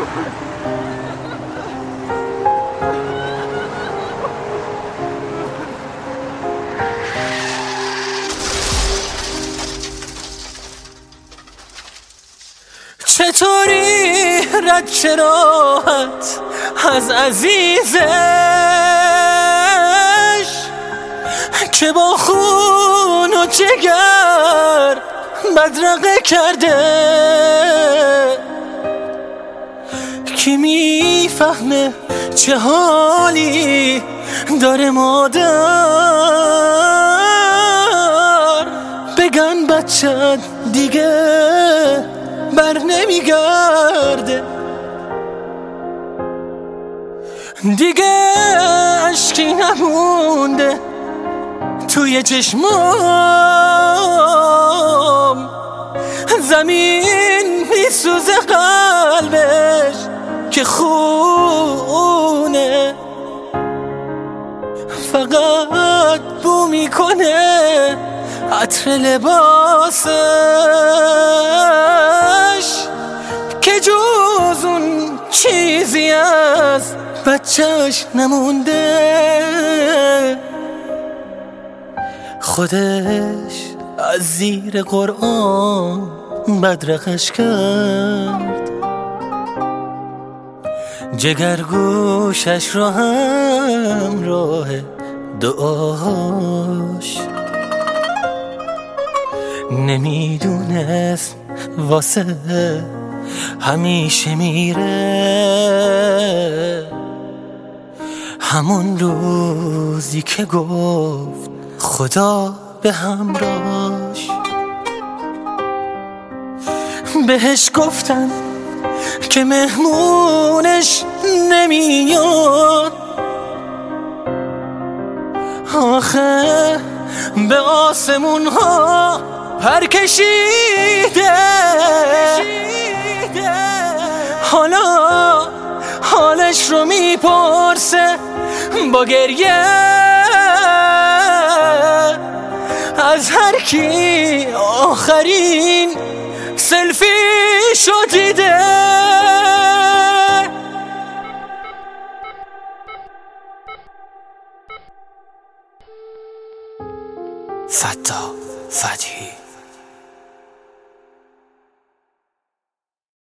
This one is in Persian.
چطوری رد چه راحت از عزیزش که با خون و جگر بدرقه کرده. کی میفهمه چه حالی داره مادر؟ بگن بچه دیگه بر نمیگرده، دیگه عشقی نمونده توی چشمام، زمین میسوزه قلبش که خونه، فقط بو میکنه عطر لباسش که جز اون چیزی از بچهش نمونده. خودش از زیر قرآن بدرقش کرد، جگرگوشش رو همراه دعاش، نمیدونست واسه همیشه میره. همون روزی که گفت خدا به همراهش، بهش گفتن که مهمونش نمیاد، آخه به آسمون ها پر کشیده. حالا حالش رو میپرسه با گریه از هر کی آخرین سلفی شو دیده.